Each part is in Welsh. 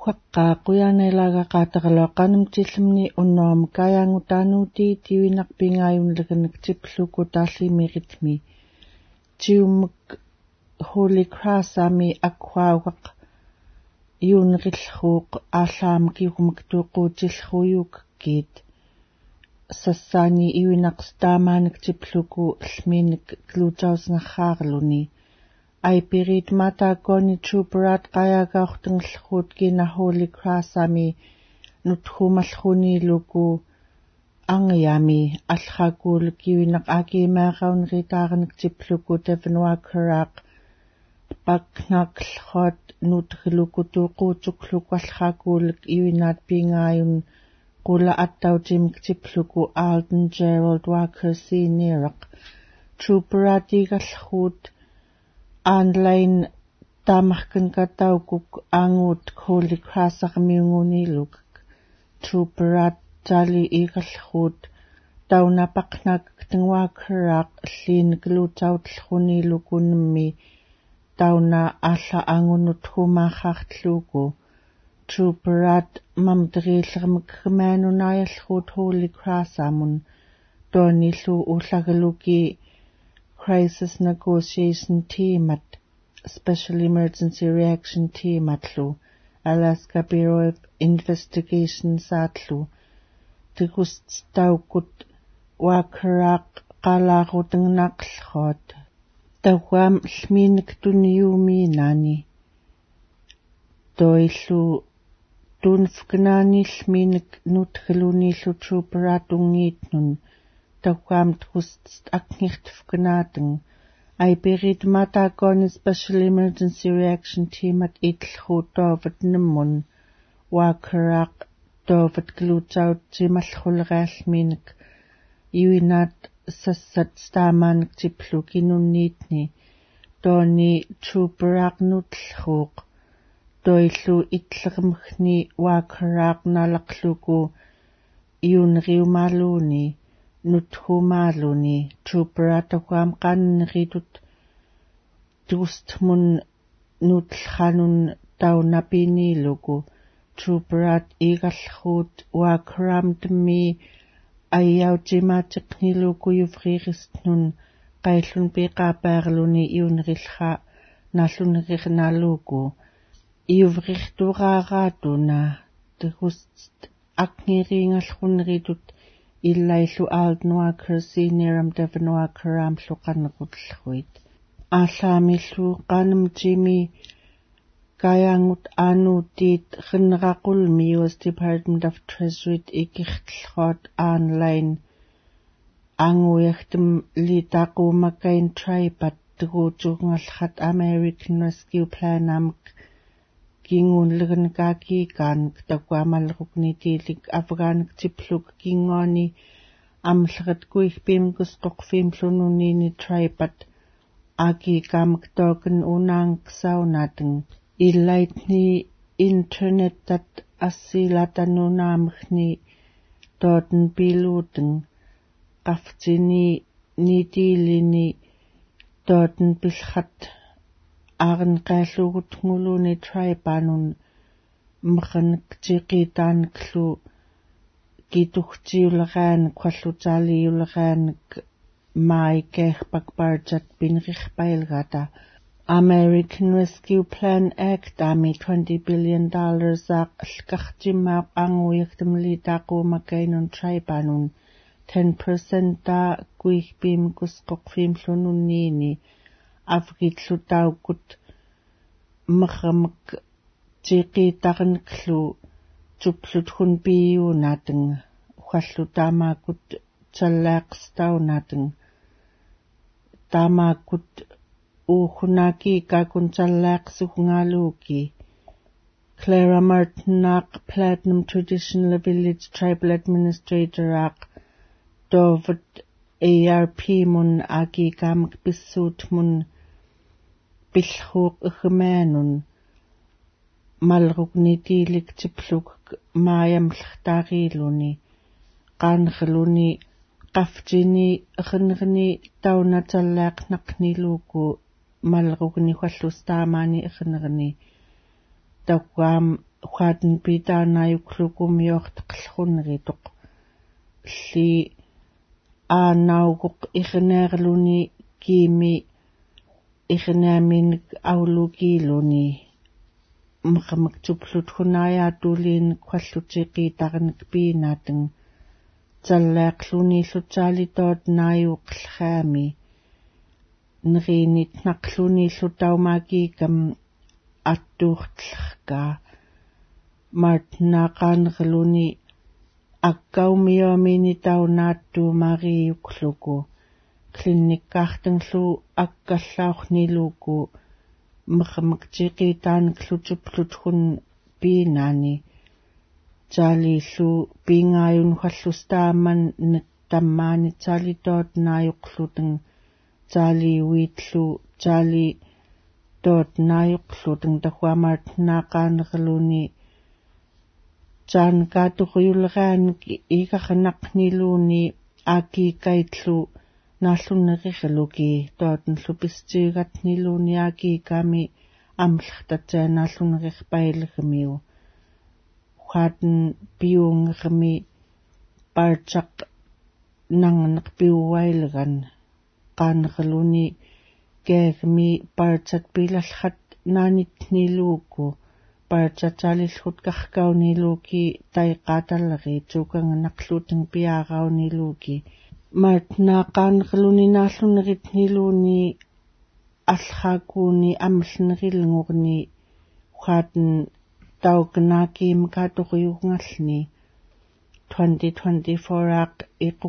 Quaqqa quyaanailaga qaataqaluaqqanamtillimni unnoam kayaangutaanuuti tiwinarpingaayunlaganak tipluku taalliimiritmi tiummuk Holy Cross ami akwaawaq yuunrillhuuq ааllaamakiurumak tuuquutillruuyuukkiit sassaani iwinaqstaamaanak tipluku llmiinik gluutausngarraarluni aipirit mataakoni chuperat qayaagaortangerruut kina Holy Cross ami nuthumalruniluku angayami allraakuuluk iwinaq aakiimaaqaunritaarenak tipluku tavanwaakaraaq paknaqlhot nutgluku tuuquutukluk allraakuuluk iwinaat pingaayun qula attautimik tipluku Alden Gerald Walker Senioraq chuperatiigallruut online taamarkan kataukuk aanguut Holy Cross aqmiunguniluk chuperat tali igallruut taunapaqnakak tangwaakaraaq lliinglutautllrunilukunmi tauna alla angunut humaaqartluuku chuperat mamteriillermak gemaanunayallruut Holy Cross amun toonillu ullagaluki Crisis Negotiation Teamat Special Emergency Reaction Teamatlu Alaska Bureau of Investigation saatlu tikusttaukut waakaraaq qalaarutangnaqllroot tawam llmiinik tuniumiinaani toillu tunfknaani llmiinik nutgaluniillu chuperatunggiitnun tawam tkust akngirtfknaatang aipirit mataakoni Special Emergency Reaction Teamat itllruut toovat nammun waakaraaq toovat glutaut timallruleriallmiinik iwinaat sassat staamaanak tiplu kinunniitni tooni chuperaaq nutllruuq toillu itlermgni waakaraaq nalaqluku iunriumaaluuni nuthumaaluni chuperatawam qanneritut tustmun nutlhanun taunapiniluku chuperat igallruut waakaram tammi ayyautimaatiqniluku yuvriristnun qaillun piqaapaarluni iunrillra nalluneriqnaaluku iuvrirturaaraatuna tgust aqngiriingallrunneritut illaillu Alden Walker Senioram Tavanwaakaram lluqannequtlluit ааllaamillu qaanamtimi kayaangut aanuutiit qinneraqulmi US Department of Treasury ikirtlroot online anguyagtam liitaaquumakain tripat tguutugngallat American Rescue Plan amak kinguunleganakaakiikaan takuamalleruknitiilik afgaanik tipluk kingooni amllerat kuigpiimkusqoqfiimlununiini tripat aakiikaamak tookan unaangsaunatang illaitni internetat assiilatanunaamagni tootan piluutang qaftini nitiilini tootan pillrat aarenqaallugutnguluni tripanun maqaniktiqiitaaniklu kitugtiuleraanik qallutaaliuleraanik maaikeerpakpartat pinrirpailgata American Rescue Plan Act ami $20 billion aaqallkartimaaq anguyagtamliitaaquumakainun tripanun 10% ta kuigpiimkusqoqfiimlununniini afgitlutaukut maqamak tiqiitarniklu tupluthun piyuunatang uallutaamaakut tallaaqstaunatang taamaakut uuhunaakikakun tallaaqsugnaaluuki Clara Martinaaq Platinum Traditional Village Tribal Administrator aaq toovat ARP mun aakikaamak pissuutmun pillruuq igmaanun malrugnitiilik tipluk maayamllertaariiluni qaanrluni qaftini iqinnerni taunatallaaqnaqniluuku malrugni huallustaamaani iqinnerni tawam Huaten pitana yuklukumiortqllhunrituq li aanauguq iqneerluni kiimi iqneaminik aulukiiluni mqamaktupllut hunaayatuliin quallutiqiitaqanik piinatang talleaqluni llutaalitoot naayuqllhaami neriinit naqluni llutaumaakikam attuurtllerka martnaaqaanerluni akkaumiyoomini taunaattu mariiyukluku klinikkaartanllu akkallaorniluku mqamaktiqiitaanikllutupluthun piinaani taaliillu piingaayun hallustaaman nattammaani taalitoot naayuqlutang taaliuiitlu taali toot naayuqlutang tahuamartnaaqaanerluni taankaatuquyulraanik iqarnaqniluuni aakiikaitlu naallunnerirluki tootenllu pistiigatniluuni aakiikaami amllertatianaallunnerirpailegamiu huaten piuungermi parchaq nanganeq piuwailegan qaanerluni keegmi parchat pilallrat naanitniluuku parchataalillrut qarkauniluuki taiqaatalleri tuukanganaqlutang piaarauniluuki martnaaqaanerluni naallunneritniluuni allraakuuni amlnerillngurni huaten tauknaakiimkaatoquyugngalni 2024 aaq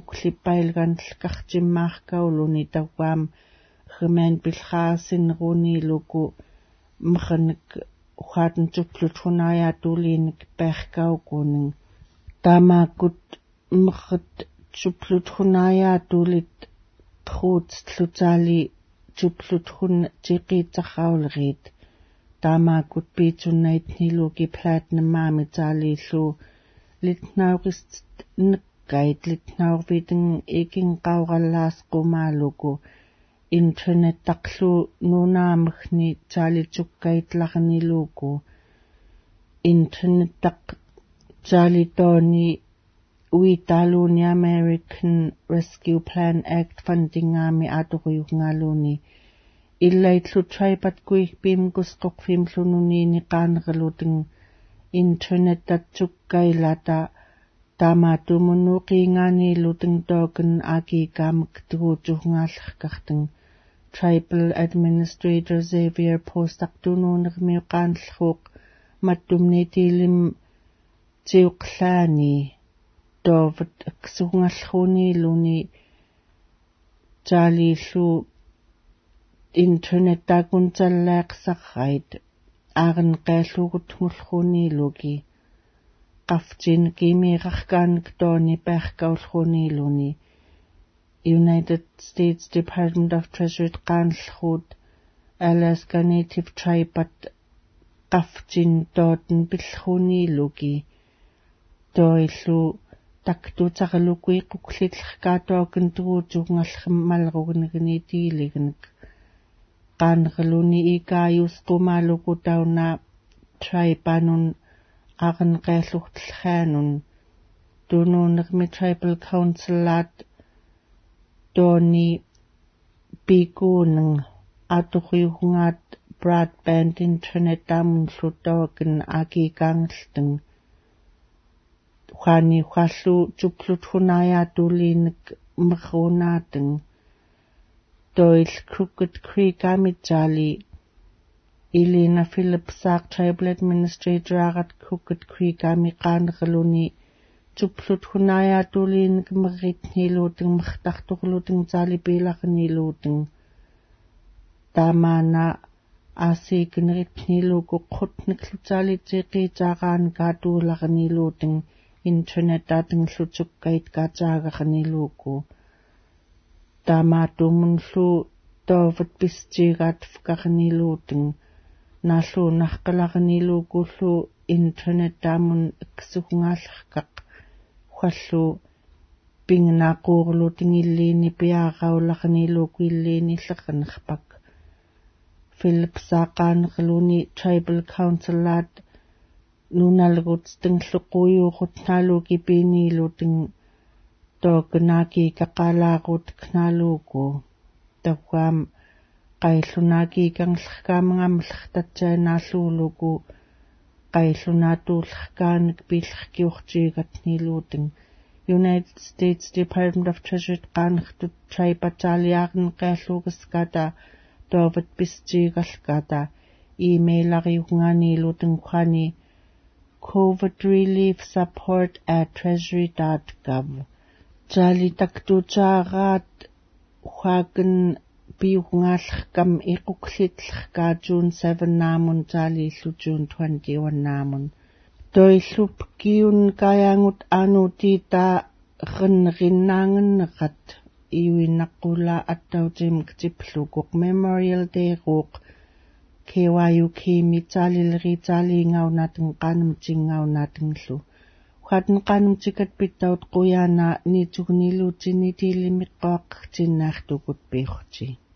iquklippailganllkartimmaarkauluni tawaam Germain Bilhaasinruuniluku mqanik huaten tuplut hunaayatuliinik peerkaukuning taamaakut mqat tuplut hunaayatulit truutslutaali tuplut hun tiqiitsarrauleriit taamaakut piitsunnaitniluki platinum maamitaaliillu litnaurist nekkait litnaurviteng ikinqaurallaasqumaaluku internet taqlu nuunaamagni taalitukkaitlarniluuku internet taq taalitooni uitaaluuni American Rescue Plan Act fundingaami atoquyugnaaluuni illaitlu tripatkuigpiimkusqoqfimlununiini qaanerluteng internet tatsukkailata taamaatumunnuuqiingaaniiluteng token aakiikaamak tuguutugnaallerkarteng Tribal Administrator Xavier Postaqtunuunermiuqaanllruuq mattumniitiilim tiuqlaani toovat aksugnallruuniiluni taaliillu internet taakun tallaaqsarrait aarenqealluugutngullruuniiluki qaftin kiimiiqarkaanik tooni peerkaulruuniiluni United States Department of Treasury qaanllruut Alaska Native Tribe qaftin tooten pillruuniiluki toillu taktutaqalukui quklitlerkaatooken tuguutugngallermalrugnigniitiiliginik qaanerluni ikaayusqumaaluku tauna tribanun aarenqeallurtlhaanun tunuunermi Tribal Councilaat tooni piikuuneng atoquyugngaat broadband internet taamunllu aakiikaangerteng huani huallu tuplut hunaayatuliinik meruunaateng toil Crooked Creek amitsaali Elena Phillips Tribal Administrator aarat Crooked Creek qaanerluni tuplut hunaayatuliinik meritniluuteng mertartorluteng taalipiilarniluuteng taamaana aasiikineritniluuku qutniklutaaliitiqiitaaqaanikaatuularniluuteng internetaatenglutukkait kaataagarniluuku taamaatumunllu toovat pistiigaat fkarniluuteng naalluunarqalarniluukullu internet taamun iksugnaallerkaq huallu pingnaaquurluteng illiini piaaraularniluuku illiini illeqanerpak Phillips qaanerluni Tribal Councilaat nunalgut stingluquyuqut naluki piniluting tognaki kaqalaaqut knaluku tawam qaillunaki kanglhkamangamllhtatsaanaalluuluku qaillunaatuullhkaanik piillhkiurtiigatniluuting United States Department of Treasury qaanqtut traipataaliaaqin qaalluugaskata toovat pistiigalkata emailariugnganiluuting qani COVID relief support@treasury.gov Jali taktuutaaraat huaken piugnaallerkam iquklitlerkaa June 7 naamun taaliillu June 21 naamun toillup kiun kayangut anuutiitaa rinnaangenneqat iuinnaqqula attautim ktiplukuq Memorial Day ruuq KYUK mitaalileriitaaliingaunaateng qaanamtinngaunaatenglu Huaten qaanamtikat pittaut quyaana niitugniluutini tiilimiqqoaqtinnaartukut piurti